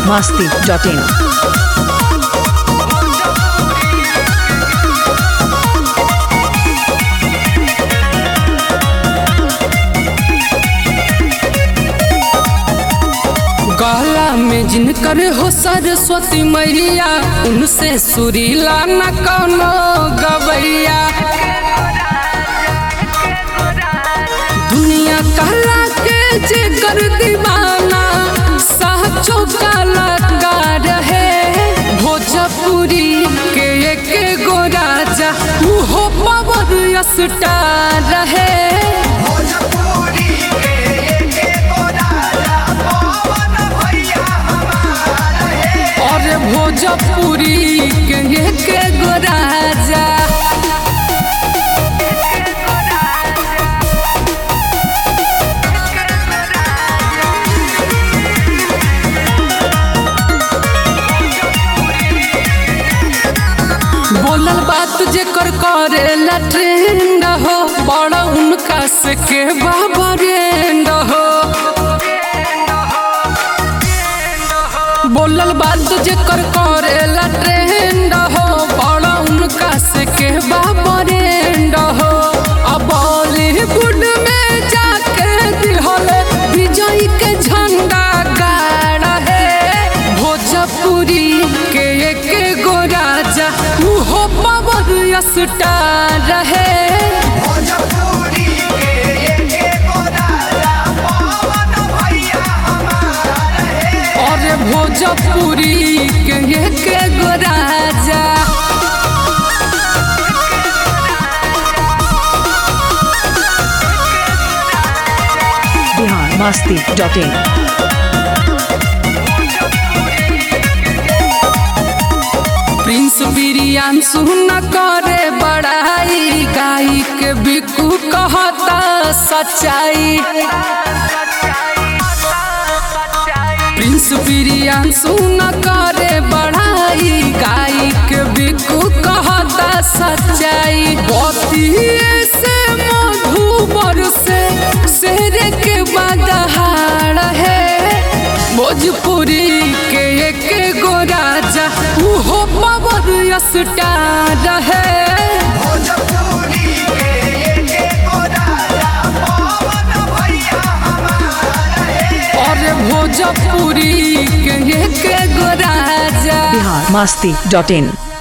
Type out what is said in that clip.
biharmasti.in गला में जिनकर हो सरस्वती मैया, उनसे सुरीला न कौनो गवैया। दुनिया कहला के जेकर दीवाना, साचो कलाकार है। भोजपुरी के एक गो राजा, उहो पावर स्टार है। भोजपुरी के एक गो राजा, बोलल बात जेकर करेला ट्रेंड हो, बड़ा उनका से के बाबा रेंड हो। बोलल बात जेकर करेला ट्रेंड हो, बड़ा उनका से के बाबा रेंड हो। अब बॉलीवुड में जाके दिहल विजय के झंडा गाड़ा है। भोजपुरी के एक गो राजा, उहो पावर स्टार है। भोजपुरी के एक गो राजा, biharmasti.in प्रिंस बिरियांशु न करे बड़ाई, गाई के बिकू कहता सच्चाई। प्रिंस बिरियांशु न करे बड़ाई, गाई के बिकू कहता सच्चाई। बतिये से मधुबर से शेर के बदहार है। भोजपुरी के एक गो राजा, उहो पावर स्टार है। भोजपुरी के एक गो राजा, biharmasti.in